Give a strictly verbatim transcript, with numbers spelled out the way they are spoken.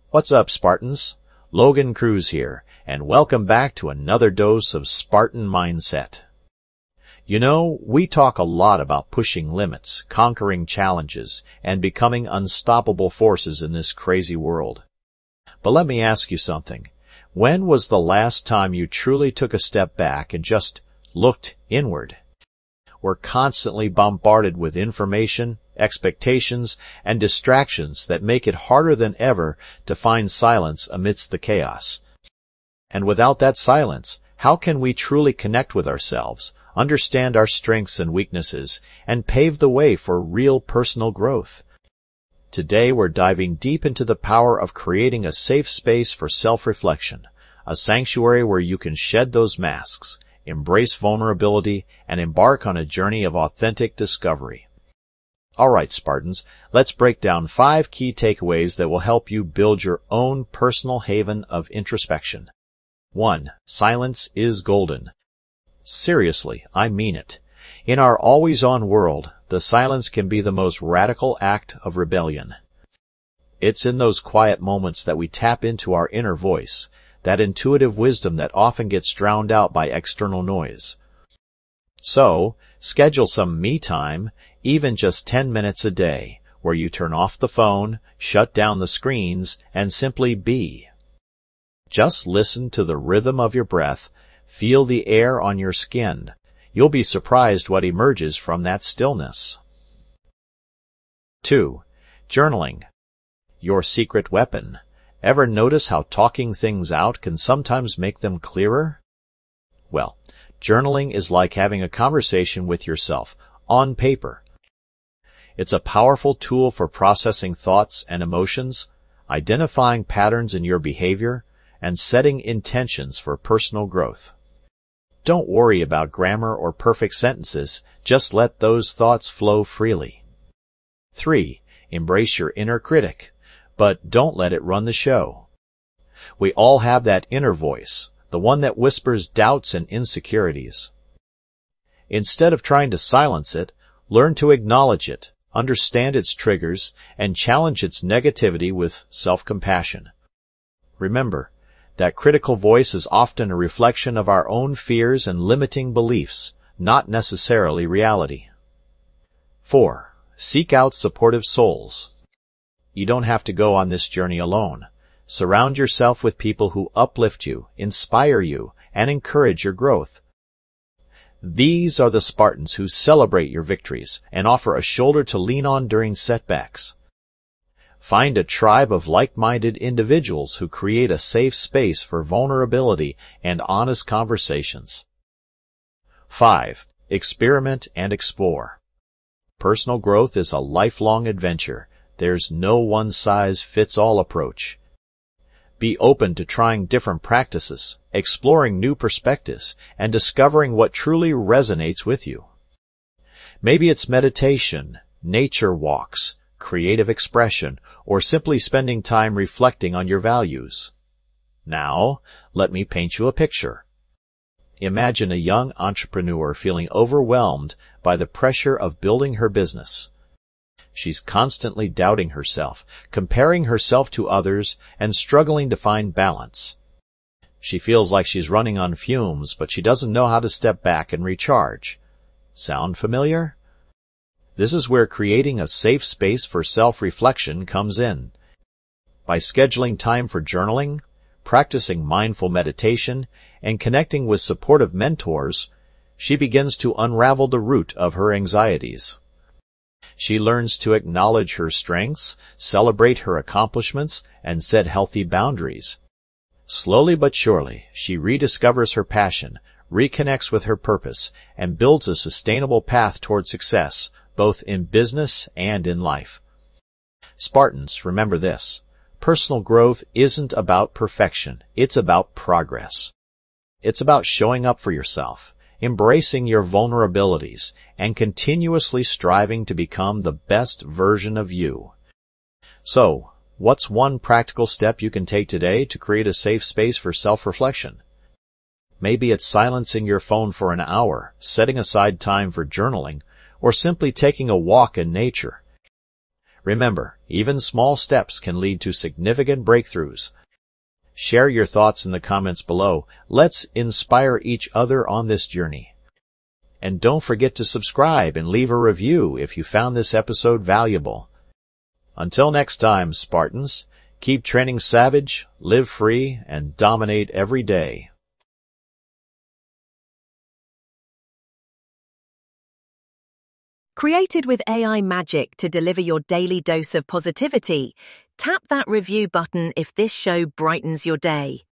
What's up, Spartans? Logan Cruz here, and welcome back to another dose of Spartan Mindset. You know, we talk a lot about pushing limits, conquering challenges, and becoming unstoppable forces in this crazy world. But let me ask you something. When was the last time you truly took a step back and just looked inward? We're constantly bombarded with information, expectations, and distractions that make it harder than ever to find silence amidst the chaos. And without that silence, how can we truly connect with ourselves, understand our strengths and weaknesses, and pave the way for real personal growth? Today we're diving deep into the power of creating a safe space for self-reflection, a sanctuary where you can shed those masks, embrace vulnerability, and embark on a journey of authentic discovery. All right, Spartans, let's break down five key takeaways that will help you build your own personal haven of introspection. One, silence is golden. Seriously, I mean it. In our always-on world, the silence can be the most radical act of rebellion. It's in those quiet moments that we tap into our inner voice, that intuitive wisdom that often gets drowned out by external noise. So, schedule some me time, even just ten minutes a day, where you turn off the phone, shut down the screens, and simply be. Just listen to the rhythm of your breath, feel the air on your skin. You'll be surprised what emerges from that stillness. Two, journaling. Your secret weapon. Ever notice how talking things out can sometimes make them clearer? Well, journaling is like having a conversation with yourself, on paper. It's a powerful tool for processing thoughts and emotions, identifying patterns in your behavior, and setting intentions for personal growth. Don't worry about grammar or perfect sentences, just let those thoughts flow freely. Three, embrace your inner critic. But don't let it run the show. We all have that inner voice, the one that whispers doubts and insecurities. Instead of trying to silence it, learn to acknowledge it, understand its triggers, and challenge its negativity with self-compassion. Remember, that critical voice is often a reflection of our own fears and limiting beliefs, not necessarily reality. Four, seek out supportive souls. You don't have to go on this journey alone. Surround yourself with people who uplift you, inspire you, and encourage your growth. These are the Spartans who celebrate your victories and offer a shoulder to lean on during setbacks. Find a tribe of like-minded individuals who create a safe space for vulnerability and honest conversations. Five, experiment and explore. Personal growth is a lifelong adventure. There's no one-size-fits-all approach. Be open to trying different practices, exploring new perspectives, and discovering what truly resonates with you. Maybe it's meditation, nature walks, creative expression, or simply spending time reflecting on your values. Now, let me paint you a picture. Imagine a young entrepreneur feeling overwhelmed by the pressure of building her business. She's constantly doubting herself, comparing herself to others, and struggling to find balance. She feels like she's running on fumes, but she doesn't know how to step back and recharge. Sound familiar? This is where creating a safe space for self-reflection comes in. By scheduling time for journaling, practicing mindful meditation, and connecting with supportive mentors, she begins to unravel the root of her anxieties. She learns to acknowledge her strengths, celebrate her accomplishments, and set healthy boundaries. Slowly but surely, she rediscovers her passion, reconnects with her purpose, and builds a sustainable path toward success, both in business and in life. Spartans, remember this. Personal growth isn't about perfection. It's about progress. It's about showing up for yourself, embracing your vulnerabilities, and continuously striving to become the best version of you. So, what's one practical step you can take today to create a safe space for self-reflection? Maybe it's silencing your phone for an hour, setting aside time for journaling, or simply taking a walk in nature. Remember, even small steps can lead to significant breakthroughs. Share your thoughts in the comments below. Let's inspire each other on this journey. And don't forget to subscribe and leave a review if you found this episode valuable. Until next time, Spartans, keep training savage, live free, and dominate every day. Created with A I magic to deliver your daily dose of positivity, tap that review button if this show brightens your day.